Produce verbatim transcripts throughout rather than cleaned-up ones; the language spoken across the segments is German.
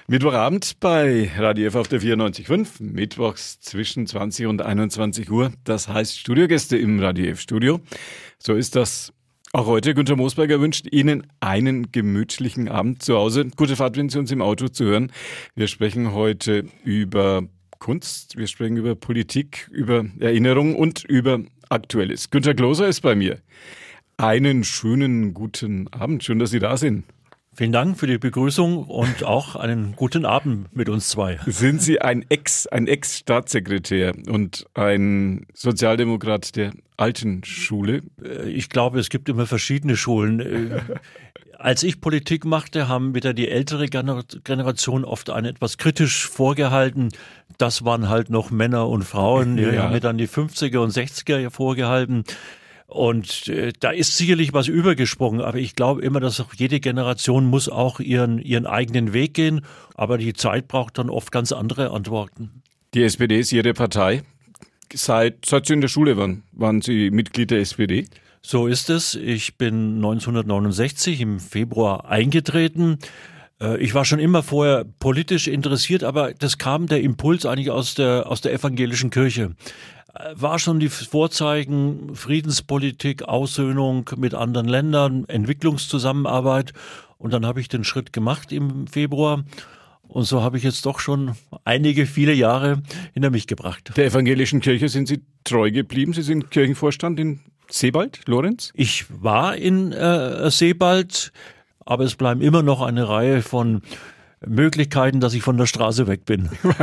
Mittwochabend bei Radio F auf der vierundneunzig Komma fünf, mittwochs zwischen zwanzig und einundzwanzig Uhr. Das heißt Studiogäste im Radio F Studio. So ist das auch heute. Günter Moosberger wünscht Ihnen einen gemütlichen Abend zu Hause. Gute Fahrt, wenn Sie uns im Auto zuhören. Wir sprechen heute über Kunst, wir sprechen über Politik, über Erinnerungen und über Aktuelles. Günter Klose ist bei mir. Einen schönen guten Abend. Schön, dass Sie da sind. Vielen Dank für die Begrüßung und auch einen guten Abend mit uns zwei. Sind Sie ein Ex, ein Ex-Staatssekretär und ein Sozialdemokrat der alten Schule? Ich glaube, es gibt immer verschiedene Schulen. Als ich Politik machte, haben wieder die ältere Generation oft einen etwas kritisch vorgehalten. Das waren halt noch Männer und Frauen. Die Ja. haben mir dann die fünfziger und sechziger vorgehalten. Und äh, da ist sicherlich was übergesprungen, aber ich glaube immer, dass auch jede Generation muss auch ihren, ihren eigenen Weg gehen. Aber die Zeit braucht dann oft ganz andere Antworten. Die S P D ist Ihre Partei. Seit, seit Sie in der Schule waren, waren Sie Mitglied der S P D? So ist es. Ich bin neunzehnhundertneunundsechzig im Februar eingetreten. Ich war schon immer vorher politisch interessiert, aber das kam der Impuls eigentlich aus der, aus der evangelischen Kirche. War schon die Vorzeichen Friedenspolitik, Aussöhnung mit anderen Ländern, Entwicklungszusammenarbeit. Und dann habe ich den Schritt gemacht im Februar. Und so habe ich jetzt doch schon einige, viele Jahre hinter mich gebracht. Der evangelischen Kirche sind Sie treu geblieben. Sie sind Kirchenvorstand in Sebald, Lorenz? Ich war in äh, Sebald, aber es bleiben immer noch eine Reihe von Möglichkeiten, dass ich von der Straße weg bin.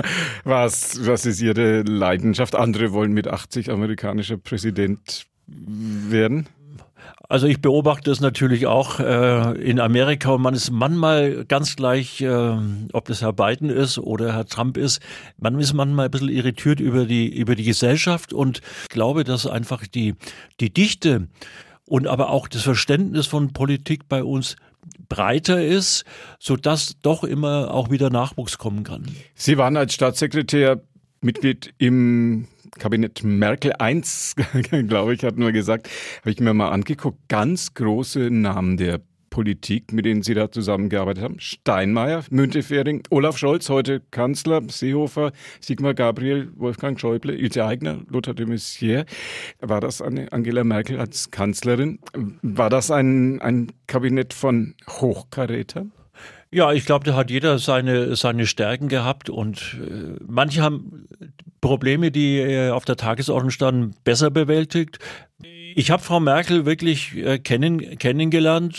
Was, was ist Ihre Leidenschaft? Andere wollen mit achtzig amerikanischer Präsident werden? Also ich beobachte es natürlich auch äh, in Amerika und man ist manchmal ganz gleich, äh, ob das Herr Biden ist oder Herr Trump ist, man ist manchmal ein bisschen irritiert über die, über die Gesellschaft und glaube, dass einfach die, die Dichte und aber auch das Verständnis von Politik bei uns breiter ist, sodass doch immer auch wieder Nachwuchs kommen kann. Sie waren als Staatssekretär Mitglied im Kabinett Merkel eins, glaube ich, hat nur gesagt, habe ich mir mal angeguckt, ganz große Namen der Politik, mit denen Sie da zusammengearbeitet haben. Steinmeier, Müntefering, Olaf Scholz, heute Kanzler, Seehofer, Sigmar Gabriel, Wolfgang Schäuble, Ilse Aigner, Lothar de Maizière. War das eine Angela Merkel als Kanzlerin? War das ein, ein Kabinett von Hochkarätern? Ja, ich glaube, da hat jeder seine, seine Stärken gehabt und äh, manche haben Probleme, die äh, auf der Tagesordnung standen, besser bewältigt. Ich habe Frau Merkel wirklich äh, kennen, kennengelernt.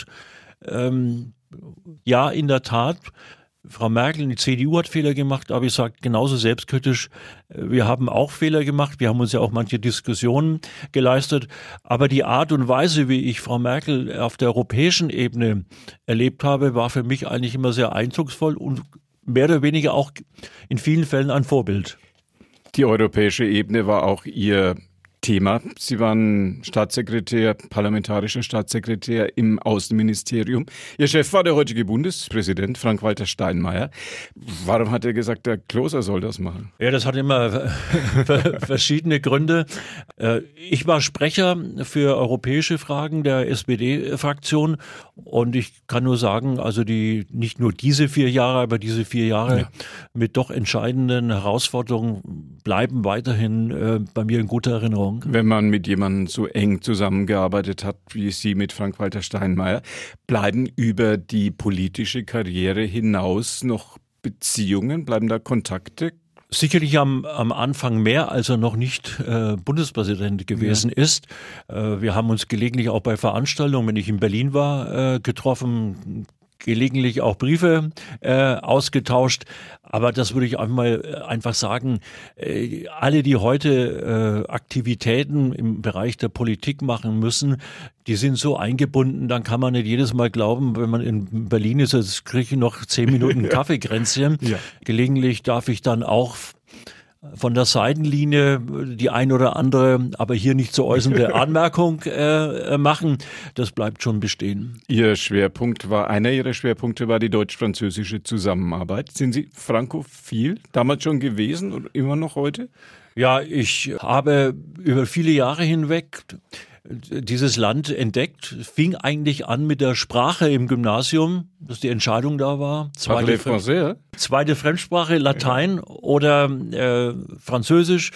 Ähm, ja, in der Tat. Frau Merkel, die C D U hat Fehler gemacht, aber ich sage genauso selbstkritisch, wir haben auch Fehler gemacht, wir haben uns ja auch manche Diskussionen geleistet, aber die Art und Weise, wie ich Frau Merkel auf der europäischen Ebene erlebt habe, war für mich eigentlich immer sehr eindrucksvoll und mehr oder weniger auch in vielen Fällen ein Vorbild. Die europäische Ebene war auch Ihr Thema. Sie waren Staatssekretär, parlamentarischer Staatssekretär im Außenministerium. Ihr Chef war der heutige Bundespräsident Frank-Walter Steinmeier. Warum hat er gesagt, der Klose soll das machen? Ja, das hat immer verschiedene Gründe. Ich war Sprecher für europäische Fragen der S P D-Fraktion und ich kann nur sagen, also die nicht nur diese vier Jahre, aber diese vier Jahre ja. mit doch entscheidenden Herausforderungen bleiben weiterhin bei mir in guter Erinnerung. Wenn man mit jemandem so eng zusammengearbeitet hat, wie Sie mit Frank-Walter Steinmeier, bleiben über die politische Karriere hinaus noch Beziehungen? Bleiben da Kontakte? Sicherlich am, am Anfang mehr, als er noch nicht äh, Bundespräsident gewesen ja. ist. Äh, wir haben uns gelegentlich auch bei Veranstaltungen, wenn ich in Berlin war, äh, getroffen, gelegentlich auch Briefe äh, ausgetauscht. Aber das würde ich einmal einfach sagen, äh, alle, die heute äh, Aktivitäten im Bereich der Politik machen müssen, die sind so eingebunden, dann kann man nicht jedes Mal glauben, wenn man in Berlin ist, jetzt kriege ich noch zehn Minuten Kaffeekränzchen. Ja. Gelegentlich darf ich dann auch von der Seitenlinie die ein oder andere, aber hier nicht zu äußernde Anmerkung äh, machen. Das bleibt schon bestehen. Ihr Schwerpunkt war, einer Ihrer Schwerpunkte war die deutsch-französische Zusammenarbeit. Sind Sie frankophil damals schon gewesen und immer noch heute? Ja, ich habe über viele Jahre hinweg dieses Land entdeckt. Es fing eigentlich an mit der Sprache im Gymnasium, dass die Entscheidung da war. Zweite, Français, zweite Fremdsprache, Latein ja. oder äh, Französisch.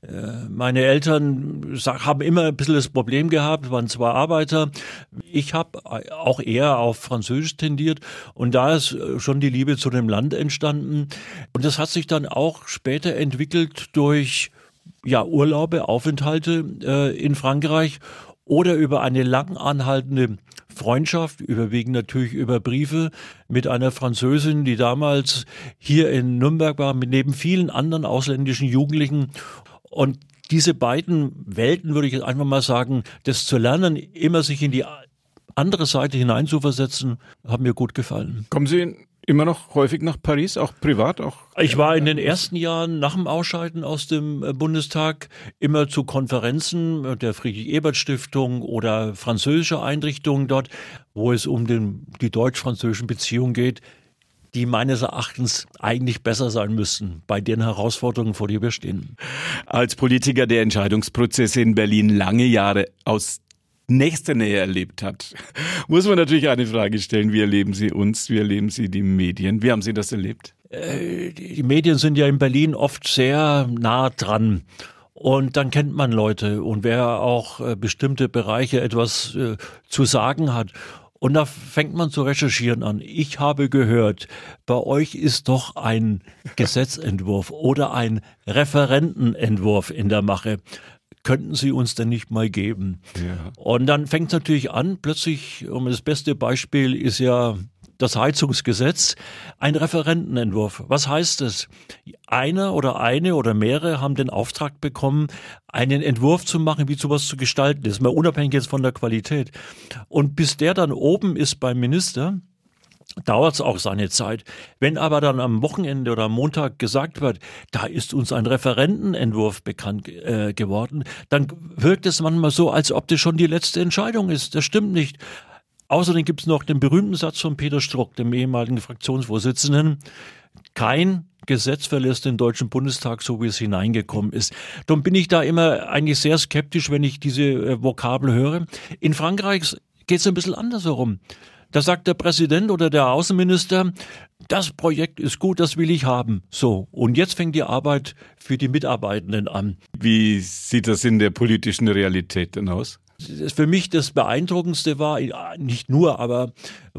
Meine Eltern haben immer ein bisschen das Problem gehabt, waren zwei Arbeiter. Ich habe auch eher auf Französisch tendiert und da ist schon die Liebe zu dem Land entstanden. Und das hat sich dann auch später entwickelt durch ja, Urlaube, Aufenthalte äh, in Frankreich oder über eine lang anhaltende Freundschaft, überwiegend natürlich über Briefe mit einer Französin, die damals hier in Nürnberg war, mit neben vielen anderen ausländischen Jugendlichen. Und diese beiden Welten, würde ich jetzt einfach mal sagen, das zu lernen, immer sich in die andere Seite hineinzuversetzen, hat mir gut gefallen. Kommen Sie immer noch häufig nach Paris, auch privat? Auch? Ich war in den ersten Jahren nach dem Ausscheiden aus dem Bundestag immer zu Konferenzen der Friedrich-Ebert-Stiftung oder französischer Einrichtungen dort, wo es um den, die deutsch-französischen Beziehungen geht, die meines Erachtens eigentlich besser sein müssten bei den Herausforderungen, vor denen wir stehen. Als Politiker, der Entscheidungsprozesse in Berlin lange Jahre aus nächster Nähe erlebt hat, muss man natürlich eine Frage stellen. Wie erleben Sie uns? Wie erleben Sie die Medien? Wie haben Sie das erlebt? Äh, die Medien sind ja in Berlin oft sehr nah dran. Und dann kennt man Leute und wer auch äh, bestimmte Bereiche etwas äh, zu sagen hat. Und da fängt man zu recherchieren an. Ich habe gehört, bei euch ist doch ein Gesetzentwurf oder ein Referentenentwurf in der Mache. Könnten Sie uns denn nicht mal geben? Ja. Und dann fängt es natürlich an, plötzlich, um das beste Beispiel ist ja das Heizungsgesetz, ein Referentenentwurf. Was heißt es? Einer oder eine oder mehrere haben den Auftrag bekommen, einen Entwurf zu machen, wie sowas zu gestalten. Das ist mal unabhängig jetzt von der Qualität. Und bis der dann oben ist beim Minister, dauert es auch seine Zeit. Wenn aber dann am Wochenende oder am Montag gesagt wird, da ist uns ein Referentenentwurf bekannt äh, geworden, dann wirkt es manchmal so, als ob das schon die letzte Entscheidung ist. Das stimmt nicht. Außerdem gibt es noch den berühmten Satz von Peter Struck, dem ehemaligen Fraktionsvorsitzenden: Kein Gesetz verlässt den Deutschen Bundestag, so wie es hineingekommen ist. Darum bin ich da immer eigentlich sehr skeptisch, wenn ich diese äh, Vokabel höre. In Frankreich geht es ein bisschen anders herum. Da sagt der Präsident oder der Außenminister, das Projekt ist gut, das will ich haben. So, und jetzt fängt die Arbeit für die Mitarbeitenden an. Wie sieht das in der politischen Realität denn aus? Für mich das Beeindruckendste war, nicht nur, aber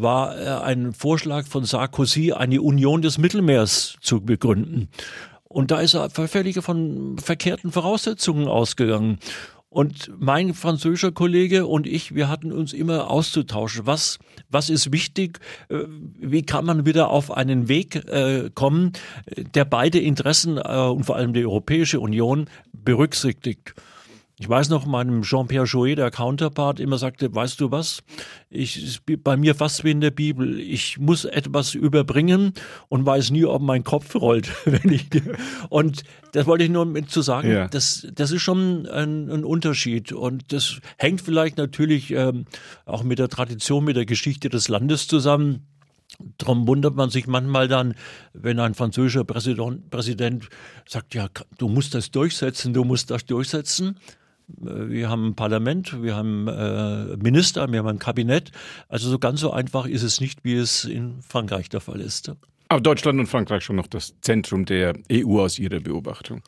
war ein Vorschlag von Sarkozy, eine Union des Mittelmeers zu begründen. Und da ist er völlig von verkehrten Voraussetzungen ausgegangen. Und mein französischer Kollege und ich, wir hatten uns immer auszutauschen. Was, was ist wichtig? Wie kann man wieder auf einen Weg äh, kommen, der beide Interessen äh, und vor allem die Europäische Union berücksichtigt? Ich weiß noch, meinem Jean-Pierre Jouyet, der Counterpart, immer sagte, weißt du was, ich ist bei mir fast wie in der Bibel. Ich muss etwas überbringen und weiß nie, ob mein Kopf rollt. Wenn ich, und das wollte ich nur mit zu sagen, ja. das, das ist schon ein, ein Unterschied. Und das hängt vielleicht natürlich ähm, auch mit der Tradition, mit der Geschichte des Landes zusammen. Darum wundert man sich manchmal dann, wenn ein französischer Präsident, Präsident sagt, ja, du musst das durchsetzen, du musst das durchsetzen. Wir haben ein Parlament, wir haben äh, Minister, wir haben ein Kabinett. Also so ganz so einfach ist es nicht, wie es in Frankreich der Fall ist. Aber Deutschland und Frankreich schon noch das Zentrum der E U aus Ihrer Beobachtung?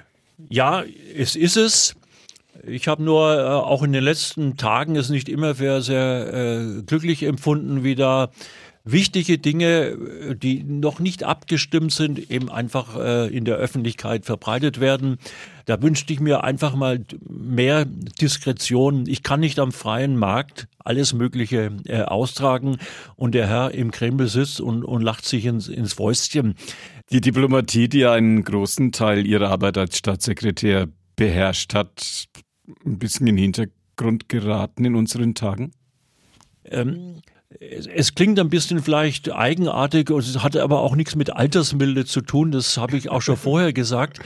Ja, es ist es. Ich habe nur äh, auch in den letzten Tagen es nicht immer sehr, sehr äh, glücklich empfunden, wie da wichtige Dinge, die noch nicht abgestimmt sind, eben einfach äh, in der Öffentlichkeit verbreitet werden. Da wünschte ich mir einfach mal mehr Diskretion. Ich kann nicht am freien Markt alles Mögliche äh, austragen und der Herr im Kreml sitzt und, und lacht sich ins, ins Fäustchen. Die Diplomatie, die einen großen Teil Ihrer Arbeit als Staatssekretär beherrscht hat, ein bisschen in den Hintergrund geraten in unseren Tagen? Ähm, Es klingt ein bisschen vielleicht eigenartig, es hatte aber auch nichts mit Altersmilde zu tun, das habe ich auch schon vorher gesagt.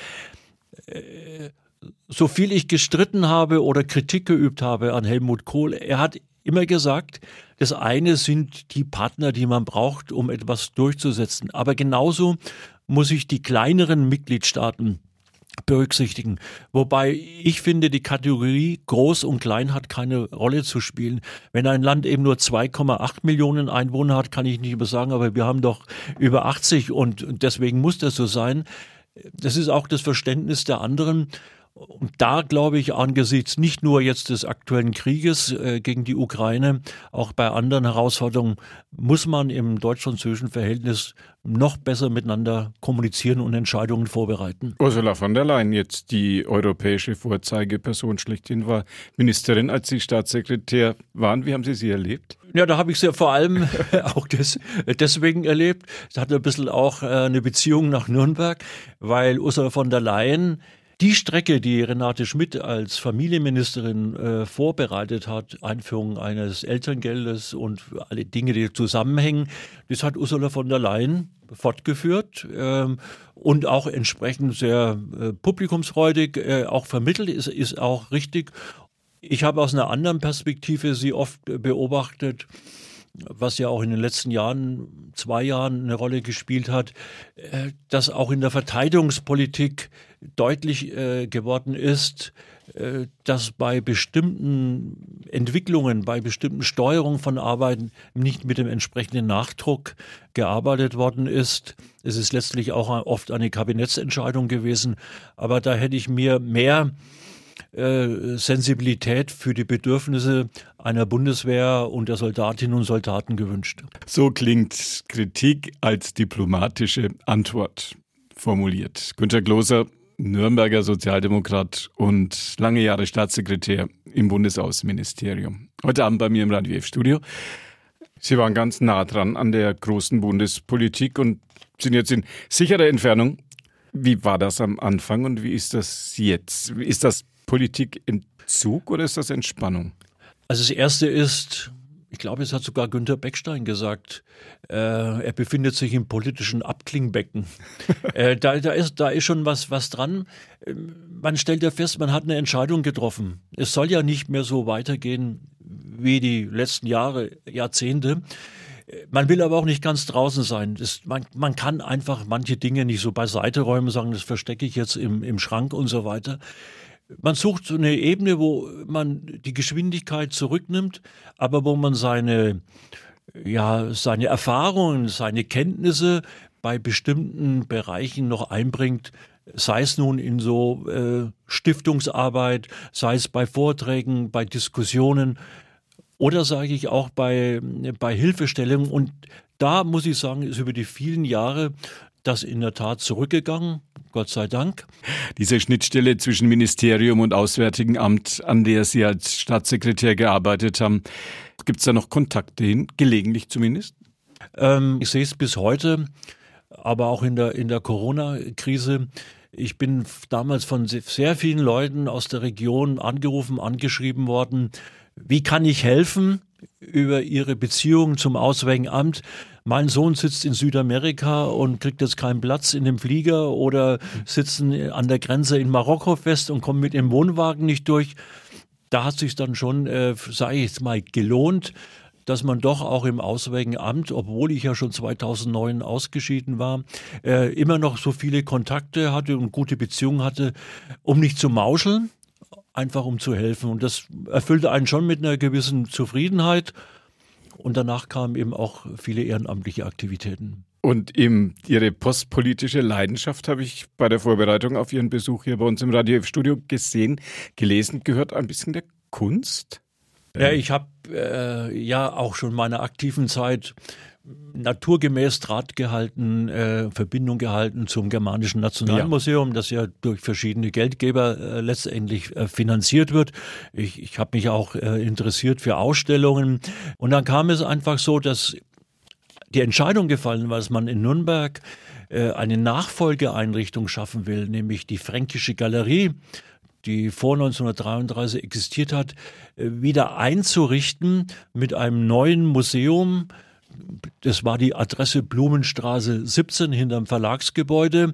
So viel ich gestritten habe oder Kritik geübt habe an Helmut Kohl, er hat immer gesagt, das eine sind die Partner, die man braucht, um etwas durchzusetzen. Aber genauso muss ich die kleineren Mitgliedstaaten berücksichtigen. Wobei ich finde, die Kategorie Groß und Klein hat keine Rolle zu spielen. Wenn ein Land eben nur zwei Komma acht Millionen Einwohner hat, kann ich nicht mehr sagen, aber wir haben doch über achtzig und deswegen muss das so sein. Das ist auch das Verständnis der anderen. Und da glaube ich, angesichts nicht nur jetzt des aktuellen Krieges äh, gegen die Ukraine, auch bei anderen Herausforderungen, muss man im deutsch-französischen Verhältnis noch besser miteinander kommunizieren und Entscheidungen vorbereiten. Ursula von der Leyen, jetzt die europäische Vorzeigeperson schlechthin, war Ministerin, als Sie Staatssekretär waren. Wie haben Sie sie erlebt? Ja, da habe ich sie vor allem auch des, deswegen erlebt. Sie hatte ein bisschen auch äh, eine Beziehung nach Nürnberg, weil Ursula von der Leyen die Strecke, die Renate Schmidt als Familienministerin äh, vorbereitet hat, Einführung eines Elterngeldes und alle Dinge, die zusammenhängen, das hat Ursula von der Leyen fortgeführt ähm, und auch entsprechend sehr äh, publikumsfreudig äh, auch vermittelt, ist, ist auch richtig. Ich habe aus einer anderen Perspektive sie oft beobachtet, was ja auch in den letzten Jahren, zwei Jahren eine Rolle gespielt hat, dass auch in der Verteidigungspolitik deutlich äh, geworden ist, äh, dass bei bestimmten Entwicklungen, bei bestimmten Steuerungen von Arbeiten nicht mit dem entsprechenden Nachdruck gearbeitet worden ist. Es ist letztlich auch oft eine Kabinettsentscheidung gewesen, aber da hätte ich mir mehr Äh, Sensibilität für die Bedürfnisse einer Bundeswehr und der Soldatinnen und Soldaten gewünscht. So klingt Kritik als diplomatische Antwort formuliert. Günter Klose, Nürnberger Sozialdemokrat und lange Jahre Staatssekretär im Bundesaußenministerium. Heute Abend bei mir im Radio F-Studio. Sie waren ganz nah dran an der großen Bundespolitik und sind jetzt in sicherer Entfernung. Wie war das am Anfang und wie ist das jetzt? Ist das Politikentzug oder ist das Entspannung? Also das Erste ist, ich glaube, es hat sogar Günter Beckstein gesagt, äh, er befindet sich im politischen Abklingbecken. äh, da, da, ist, da ist schon was, was dran. Man stellt ja fest, man hat eine Entscheidung getroffen. Es soll ja nicht mehr so weitergehen wie die letzten Jahre, Jahrzehnte. Man will aber auch nicht ganz draußen sein. Das, man, man kann einfach manche Dinge nicht so beiseite räumen, sagen, das verstecke ich jetzt im, im Schrank und so weiter. Man sucht so eine Ebene, wo man die Geschwindigkeit zurücknimmt, aber wo man seine, ja, seine Erfahrungen, seine Kenntnisse bei bestimmten Bereichen noch einbringt, sei es nun in so äh, Stiftungsarbeit, sei es bei Vorträgen, bei Diskussionen oder sage ich auch bei, bei Hilfestellungen. Und da muss ich sagen, ist über die vielen Jahre das in der Tat zurückgegangen, Gott sei Dank. Diese Schnittstelle zwischen Ministerium und Auswärtigen Amt, an der Sie als Staatssekretär gearbeitet haben, gibt es da noch Kontakte hin, gelegentlich zumindest? Ähm, ich sehe es bis heute, aber auch in der, in der Corona-Krise. Ich bin damals von sehr vielen Leuten aus der Region angerufen, angeschrieben worden. Wie kann ich helfen über Ihre Beziehung zum Auswärtigen Amt? Mein Sohn sitzt in Südamerika und kriegt jetzt keinen Platz in dem Flieger oder sitzen an der Grenze in Marokko fest und kommen mit dem Wohnwagen nicht durch. Da hat sich dann schon, äh, sage ich jetzt mal, gelohnt, dass man doch auch im Auswärtigen Amt, obwohl ich ja schon zweitausendneun ausgeschieden war, äh, immer noch so viele Kontakte hatte und gute Beziehungen hatte, um nicht zu mauscheln, einfach um zu helfen. Und das erfüllte einen schon mit einer gewissen Zufriedenheit. Und danach kamen eben auch viele ehrenamtliche Aktivitäten. Und eben Ihre postpolitische Leidenschaft habe ich bei der Vorbereitung auf Ihren Besuch hier bei uns im Radio F-Studio gesehen, gelesen, gehört ein bisschen der Kunst? Ja, ich habe äh, ja auch schon in meiner aktiven Zeit naturgemäß Draht gehalten, äh, Verbindung gehalten zum Germanischen Nationalmuseum, ja. Das ja durch verschiedene Geldgeber äh, letztendlich äh, finanziert wird. Ich, ich habe mich auch äh, interessiert für Ausstellungen. Und dann kam es einfach so, dass die Entscheidung gefallen war, dass man in Nürnberg äh, eine Nachfolgeeinrichtung schaffen will, nämlich die Fränkische Galerie, die vor neunzehnhundertdreiunddreißig existiert hat, äh, wieder einzurichten mit einem neuen Museum. Das war die Adresse Blumenstraße siebzehn hinterm Verlagsgebäude.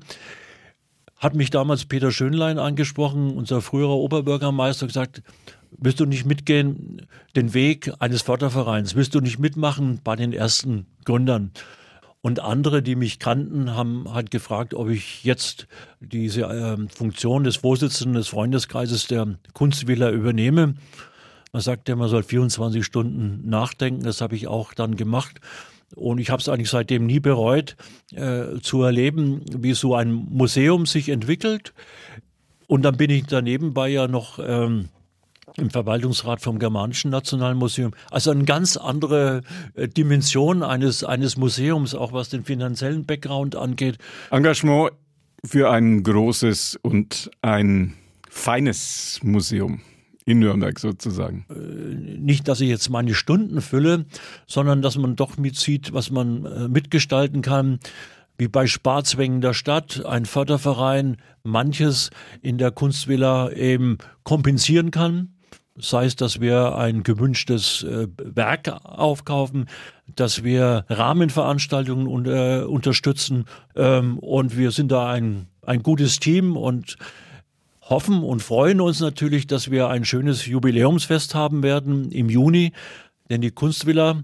Hat mich damals Peter Schönlein angesprochen, unser früherer Oberbürgermeister, gesagt, willst du nicht mitgehen, den Weg eines Fördervereins, willst du nicht mitmachen bei den ersten Gründern? Und andere, die mich kannten, haben halt gefragt, ob ich jetzt diese äh, Funktion des Vorsitzenden des Freundeskreises der Kunstvilla übernehme. Man sagt ja, man soll vierundzwanzig Stunden nachdenken. Das habe ich auch dann gemacht. Und ich habe es eigentlich seitdem nie bereut, äh, zu erleben, wie so ein Museum sich entwickelt. Und dann bin ich daneben bei ja noch ähm, im Verwaltungsrat vom Germanischen Nationalmuseum. Also eine ganz andere äh, Dimension eines, eines Museums, auch was den finanziellen Background angeht. Engagement für ein großes und ein feines Museum in Nürnberg sozusagen. Äh, nicht, dass ich jetzt meine Stunden fülle, sondern dass man doch mitsieht, was man äh, mitgestalten kann. Wie bei Sparzwängen der Stadt, ein Förderverein manches in der Kunstvilla eben kompensieren kann. Sei es, dass wir ein gewünschtes äh, Werk aufkaufen, dass wir Rahmenveranstaltungen un äh, unterstützen ähm, und wir sind da ein, ein gutes Team und hoffen und freuen uns natürlich, dass wir ein schönes Jubiläumsfest haben werden im Juni, denn die Kunstvilla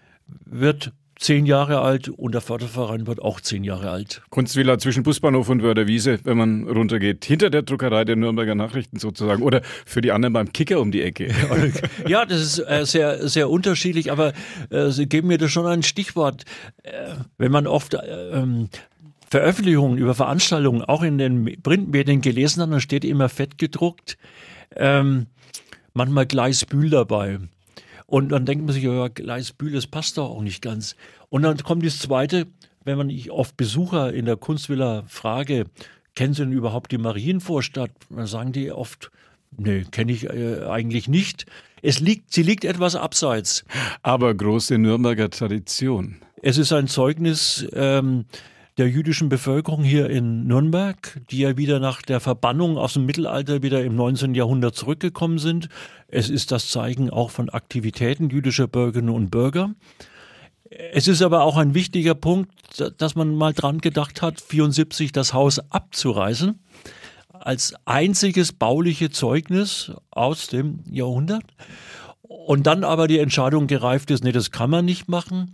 wird zehn Jahre alt und der Förderverein wird auch zehn Jahre alt. Kunstvilla zwischen Busbahnhof und Wörderwiese, wenn man runtergeht, hinter der Druckerei der Nürnberger Nachrichten sozusagen oder für die anderen beim Kicker um die Ecke. Ja, das ist äh, sehr, sehr unterschiedlich, aber äh, Sie geben mir da schon ein Stichwort. Äh, wenn man oft äh, ähm, Veröffentlichungen über Veranstaltungen auch in den Printmedien gelesen hat, dann steht immer fett gedruckt, ähm, manchmal Gleisbühl dabei. Und dann denkt man sich, ja, Gleisbühl, das passt doch auch nicht ganz. Und dann kommt das Zweite, wenn man ich oft Besucher in der Kunstvilla frage, kennen Sie denn überhaupt die Marienvorstadt? Dann sagen die oft, nee, kenne ich äh, eigentlich nicht. Es liegt, sie liegt etwas abseits. Aber große Nürnberger Tradition. Es ist ein Zeugnis ähm, der jüdischen Bevölkerung hier in Nürnberg, die ja wieder nach der Verbannung aus dem Mittelalter wieder im neunzehnten Jahrhundert zurückgekommen sind. Es ist das Zeichen auch von Aktivitäten jüdischer Bürgerinnen und Bürger. Es ist aber auch ein wichtiger Punkt, dass man mal dran gedacht hat, vierundsiebzig das Haus abzureißen, als einziges bauliche Zeugnis aus dem Jahrhundert. Und dann aber die Entscheidung gereift ist, nee, das kann man nicht machen.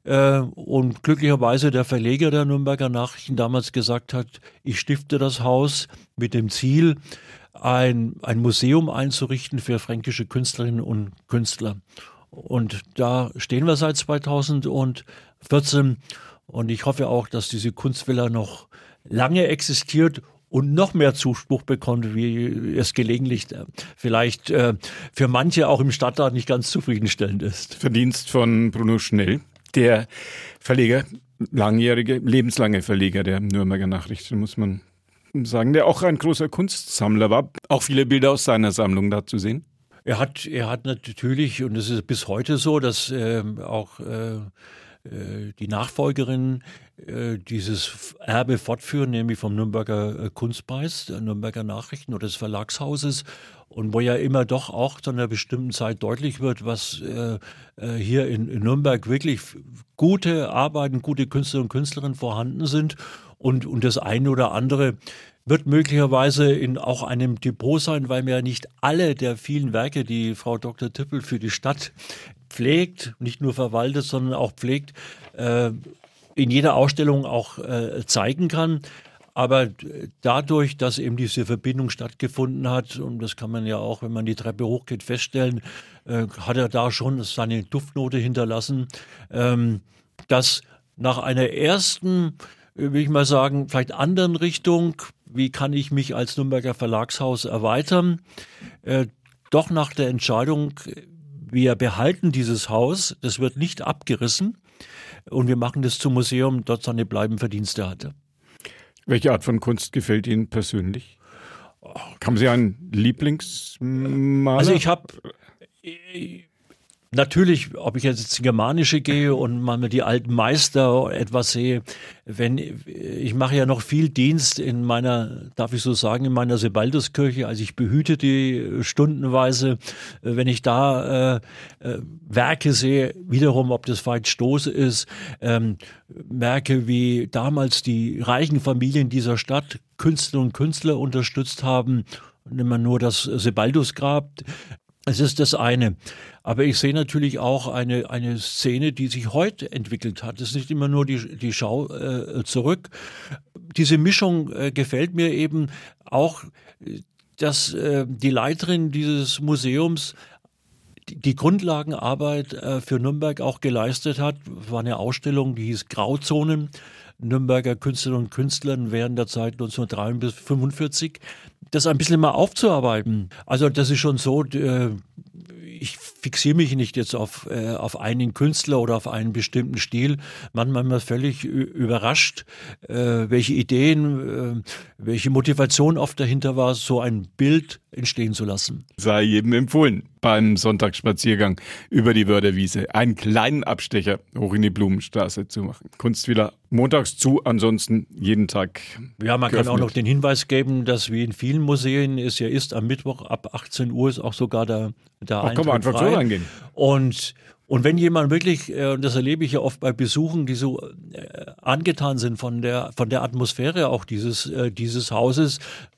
Und glücklicherweise der Verleger der Nürnberger Nachrichten damals gesagt hat, ich stifte das Haus mit dem Ziel, ein, ein Museum einzurichten für fränkische Künstlerinnen und Künstler. Und da stehen wir seit zweitausendvierzehn und ich hoffe auch, dass diese Kunstvilla noch lange existiert und noch mehr Zuspruch bekommt, wie es gelegentlich vielleicht äh, für manche auch im Stadtrat nicht ganz zufriedenstellend ist. Verdienst von Bruno Schnell. Der Verleger, langjährige, lebenslange Verleger der Nürnberger Nachrichten, muss man sagen, der auch ein großer Kunstsammler war. Auch viele Bilder aus seiner Sammlung da zu sehen. Er hat, er hat natürlich, und es ist bis heute so, dass äh, auch äh, die Nachfolgerinnen äh, dieses Erbe fortführen, nämlich vom Nürnberger äh, Kunstpreis, der Nürnberger Nachrichten oder des Verlagshauses. Und wo ja immer doch auch zu einer bestimmten Zeit deutlich wird, was äh, äh, hier in, in Nürnberg wirklich gute Arbeiten, gute Künstler und Künstlerinnen vorhanden sind. Und, und das eine oder andere wird möglicherweise in auch einem Depot sein, weil mir ja nicht alle der vielen Werke, die Frau Doktor Tippel für die Stadt pflegt, nicht nur verwaltet, sondern auch pflegt, äh, in jeder Ausstellung auch äh, zeigen kann. Aber dadurch, dass eben diese Verbindung stattgefunden hat, und das kann man ja auch, wenn man die Treppe hochgeht, feststellen, äh, hat er da schon seine Duftnote hinterlassen, ähm, dass nach einer ersten, will ich mal sagen, vielleicht anderen Richtung, wie kann ich mich als Nürnberger Verlagshaus erweitern, äh, doch nach der Entscheidung, wir behalten dieses Haus, das wird nicht abgerissen und wir machen das zum Museum, dort seine bleibenden Verdienste hatte. Welche Art von Kunst gefällt Ihnen persönlich? Haben Sie einen Lieblingsmaler? Also ich habe natürlich, ob ich jetzt ins Germanische gehe und mal die alten Meister etwas sehe, wenn ich mache ja noch viel Dienst in meiner, darf ich so sagen, in meiner Sebalduskirche, also ich behüte die stundenweise, wenn ich da äh, äh, Werke sehe, wiederum, ob das Veit Stoß ist, ähm, merke, wie damals die reichen Familien dieser Stadt Künstler und Künstler unterstützt haben, nimm mal nur das Sebaldusgrab, Es ist das eine. Aber ich sehe natürlich auch eine, eine Szene, die sich heute entwickelt hat. Es ist nicht immer nur die, die Schau äh, zurück. Diese Mischung äh, gefällt mir eben auch, dass äh, die Leiterin dieses Museums die, die Grundlagenarbeit äh, für Nürnberg auch geleistet hat. Es war eine Ausstellung, die hieß Grauzonen. Nürnberger Künstlerinnen und Künstlern während der Zeit neunzehnhundertdrei bis fünfundvierzig, das ein bisschen mal aufzuarbeiten. Also das ist schon so, äh, ich fixiere mich nicht jetzt auf, äh, auf einen Künstler oder auf einen bestimmten Stil. Manchmal bin ich völlig überrascht, äh, welche Ideen, äh, welche Motivation oft dahinter war, so ein Bild entstehen zu lassen. Sei jedem empfohlen, beim Sonntagsspaziergang über die Wörderwiese einen kleinen Abstecher hoch in die Blumenstraße zu machen. Kunstvilla montags zu, ansonsten jeden Tag Ja, man geöffnet. kann auch noch den Hinweis geben, dass wie in vielen Museen es ja ist, am Mittwoch ab achtzehn Uhr ist auch sogar der, der Ach, Eintritt kann man einfach frei. so reingehen. Und Und wenn jemand wirklich, äh, und das erlebe ich ja oft bei Besuchen, die so äh, angetan sind von der von der Atmosphäre auch dieses äh, dieses Hauses,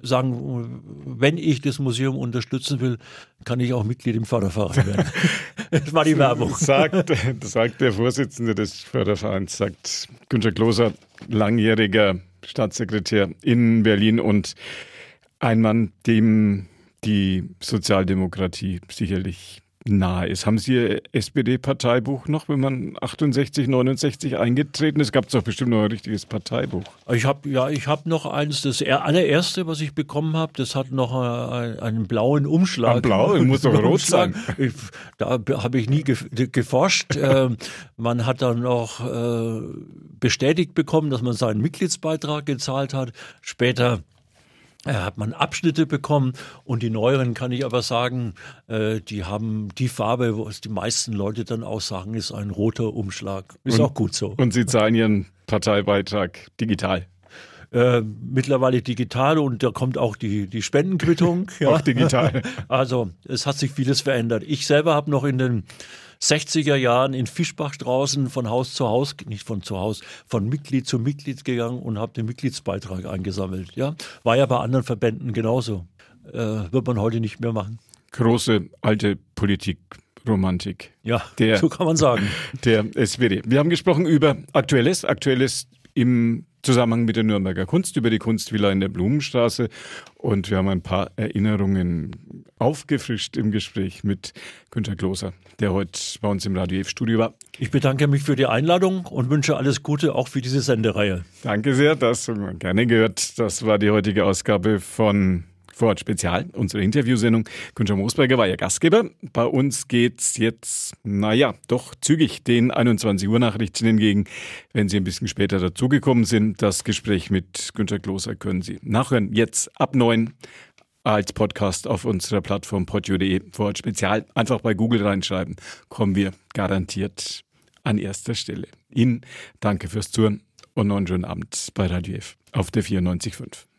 sagen, wenn ich das Museum unterstützen will, kann ich auch Mitglied im Förderverein werden. Das war die Werbung. Sagt, sagt der Vorsitzende des Fördervereins, sagt Günter Klose, langjähriger Staatssekretär in Berlin und ein Mann, dem die Sozialdemokratie sicherlich nahe ist. Haben Sie Ihr S P D-Parteibuch noch, wenn man achtundsechzig, neunundsechzig eingetreten ist? Gab es doch bestimmt noch ein richtiges Parteibuch. Ich habe ja, ich habe noch eins, das allererste, was ich bekommen habe, das hat noch einen, einen blauen Umschlag. Ein blau, muss doch rot sein. Ich, da habe ich nie geforscht. äh, man hat dann noch äh, bestätigt bekommen, dass man seinen Mitgliedsbeitrag gezahlt hat. Später Äh, hat man Abschnitte bekommen und die neueren, kann ich aber sagen, äh, die haben die Farbe, wo es die meisten Leute dann auch sagen, ist ein roter Umschlag. Ist und, auch gut so. Und Sie zahlen Ihren Parteibeitrag digital? Äh, mittlerweile digital und da kommt auch die, die Spendenquittung. Ja. Auch digital. Also es hat sich vieles verändert. Ich selber habe noch in den sechziger Jahren in Fischbach draußen von Haus zu Haus, nicht von zu Haus, von Mitglied zu Mitglied gegangen und habe den Mitgliedsbeitrag eingesammelt. Ja, war ja bei anderen Verbänden genauso. Äh, wird man heute nicht mehr machen. Große alte Politikromantik. Ja, der, so kann man sagen. Der S P D. Wir haben gesprochen über Aktuelles, Aktuelles im Zusammenhang mit der Nürnberger Kunst, über die Kunstvilla in der Blumenstraße. Und wir haben ein paar Erinnerungen aufgefrischt im Gespräch mit Günter Klose, der heute bei uns im Radio F-Studio war. Ich bedanke mich für die Einladung und wünsche alles Gute auch für diese Sendereihe. Danke sehr, das haben wir gerne gehört. Das war die heutige Ausgabe von Vorort Spezial, unsere Interviewsendung. Günter Moosberger war Ihr Gastgeber. Bei uns geht's jetzt, naja, doch zügig den einundzwanzig Uhr Nachrichten entgegen. Wenn Sie ein bisschen später dazugekommen sind, das Gespräch mit Günter Klose können Sie nachhören. Jetzt ab neun als Podcast auf unserer Plattform podio punkt de. Vorort Spezial. Einfach bei Google reinschreiben. Kommen wir garantiert an erster Stelle. Ihnen danke fürs Zuhören und noch einen schönen Abend bei Radio F auf der vierundneunzig Komma fünf.